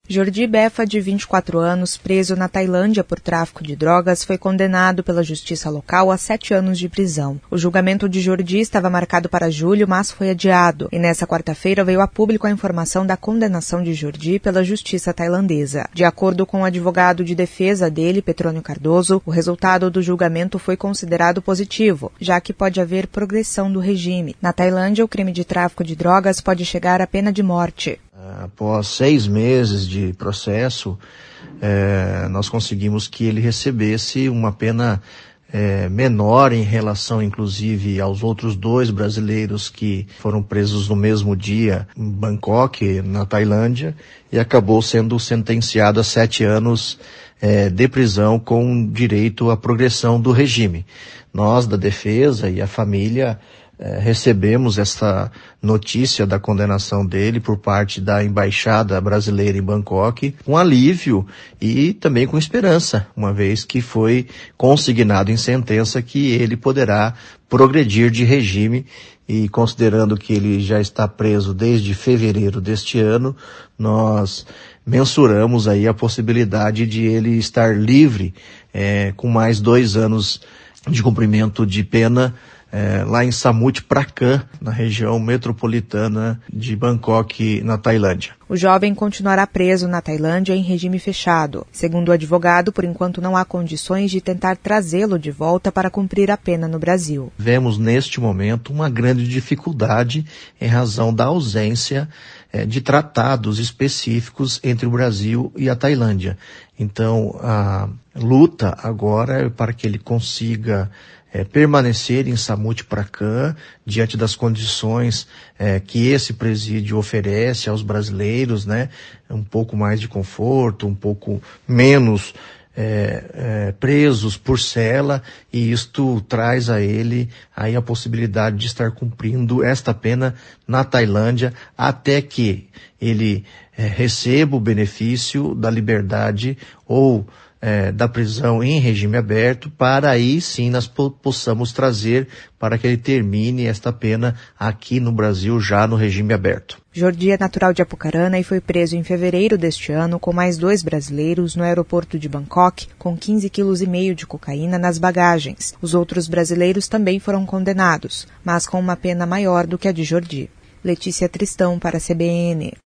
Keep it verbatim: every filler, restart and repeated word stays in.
Jordi Befa, de vinte e quatro anos, preso na Tailândia por tráfico de drogas, foi condenado pela justiça local a sete anos de prisão. O julgamento de Jordi estava marcado para julho, mas foi adiado. E nessa quarta-feira veio a público a informação da condenação de Jordi pela justiça tailandesa. De acordo com o advogado de defesa dele, Petrônio Cardoso, o resultado do julgamento foi considerado positivo, já que pode haver progressão do regime. Na Tailândia, o crime de tráfico de drogas pode chegar à pena de morte. Após seis meses de processo, é, nós conseguimos que ele recebesse uma pena é, menor em relação, inclusive, aos outros dois brasileiros que foram presos no mesmo dia em Bangkok, na Tailândia, e acabou sendo sentenciado a sete anos é, de prisão com direito à progressão do regime. Nós, da defesa e a família, É, recebemos essa notícia da condenação dele por parte da Embaixada Brasileira em Bangkok com alívio e também com esperança, uma vez que foi consignado em sentença que ele poderá progredir de regime, e considerando que ele já está preso desde fevereiro deste ano, nós mensuramos aí a possibilidade de ele estar livre é, com mais dois anos de cumprimento de pena É, lá em Samut Prakan, na região metropolitana de Bangkok, na Tailândia. O jovem continuará preso na Tailândia em regime fechado. Segundo o advogado, por enquanto não há condições de tentar trazê-lo de volta para cumprir a pena no Brasil. Vemos neste momento uma grande dificuldade em razão da ausência é, de tratados específicos entre o Brasil e a Tailândia. Então, a luta agora é para que ele consiga É, permanecer em Samut Prakan diante das condições é, que esse presídio oferece aos brasileiros, né? Um pouco mais de conforto, um pouco menos é, é, presos por cela, e isto traz a ele aí a possibilidade de estar cumprindo esta pena na Tailândia até que ele é, receba o benefício da liberdade ou É, da prisão em regime aberto, para aí sim nós po- possamos trazer para que ele termine esta pena aqui no Brasil, já no regime aberto. Jordi é natural de Apucarana e foi preso em fevereiro deste ano com mais dois brasileiros no aeroporto de Bangkok, com quinze vírgula cinco quilos de cocaína nas bagagens. Os outros brasileiros também foram condenados, mas com uma pena maior do que a de Jordi. Letícia Tristão, para a C B N.